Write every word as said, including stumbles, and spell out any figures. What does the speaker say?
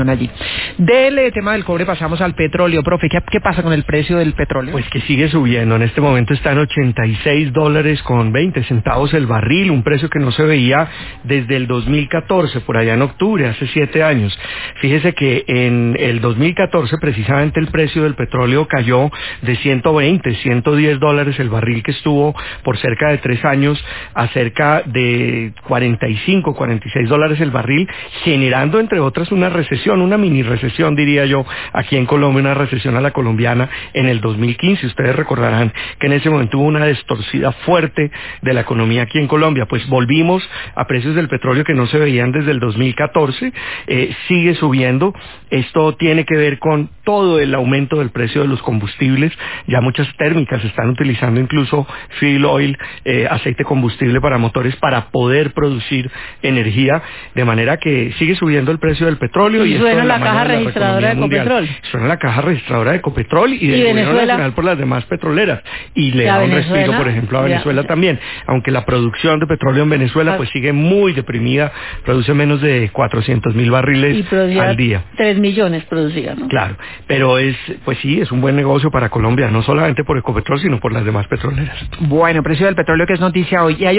allí. Del eh, tema del cobre pasamos al petróleo. Profe, ¿qué, ¿qué pasa con el precio del petróleo? Pues que sigue subiendo. En este momento está en ochenta y seis dólares con veinte centavos el barril, un precio que no se veía desde el dos mil catorce, por allá en octubre, hace siete años. Fíjese que en el dos mil catorce precisamente el precio del petróleo cayó de ciento veinte, ciento diez dólares el barril, que estuvo por cerca de tres años a cerca de cuarenta y cinco, cuarenta y seis dólares el barril, generando entre otras una recesión, una mini recesión, diría yo, aquí en Colombia, una recesión a la colombiana en el dos mil quince. Ustedes recordarán que en ese momento hubo una distorsión fuerte de la economía aquí en Colombia. Pues volvimos a precios del petróleo que no se veían desde el dos mil catorce, eh, sigue subiendo. Esto tiene que ver con todo el aumento del precio de los combustibles. Ya muchas térmicas están utilizando incluso fuel oil, eh, aceite combustible para motores, para poder producir energía, de manera que sigue subiendo el precio del petróleo. Y, y suena la, la caja de la registradora de Ecopetrol. Suena la caja registradora de Ecopetrol y, ¿Y del Venezuela? Gobierno Nacional por las demás petroleras. Y le ¿Y a da un Venezuela? respiro, por ejemplo, a Venezuela Ya. también. Aunque la producción de petróleo en Venezuela pues sigue muy deprimida, produce menos de cuatrocientos mil barriles Y producía al día. tres millones producía, ¿no? Claro, pero es, pues sí, es un buen negocio para Colombia, no solamente por Ecopetrol, sino por las demás petroleras. Bueno, precio del petróleo que es noticia hoy. Y hay